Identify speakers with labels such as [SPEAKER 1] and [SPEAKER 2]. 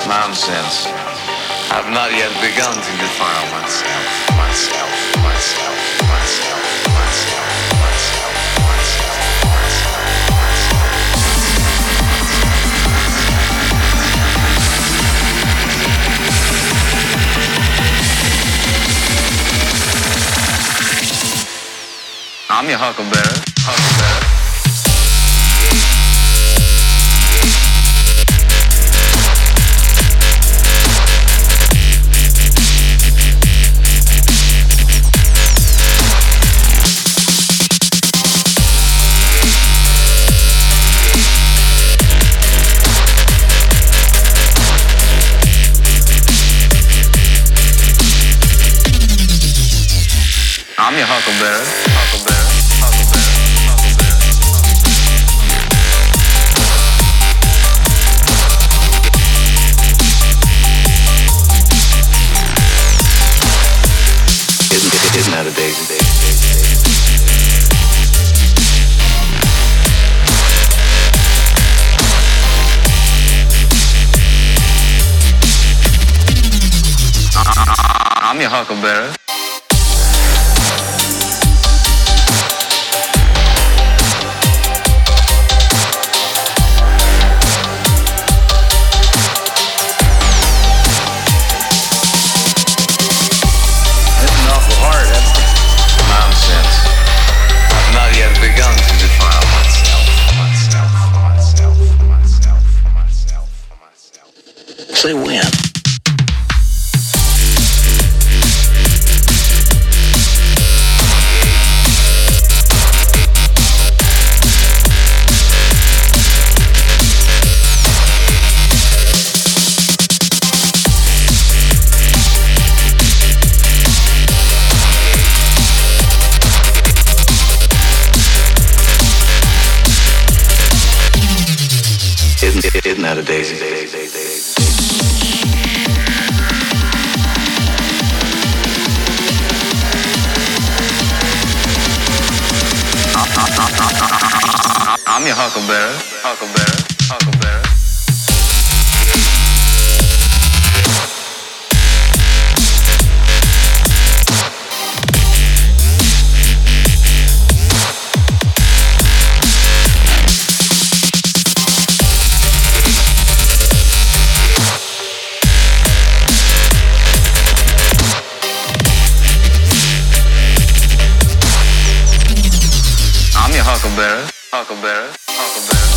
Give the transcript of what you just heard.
[SPEAKER 1] nonsense. I've not yet begun to defile myself, myself, myself, myself, myself, myself, myself, myself. I'm your huckleberry, huckleberry. I'm your huckleberry, huckleberry, huckleberry, huckleberry. Isn't that a daisy? I'm your huckleberry.
[SPEAKER 2] Say when. Isn't that a daisy? I'm your huckleberry, huckleberry, huckleberry. I'm your huckleberry, huckleberry, huckleberry.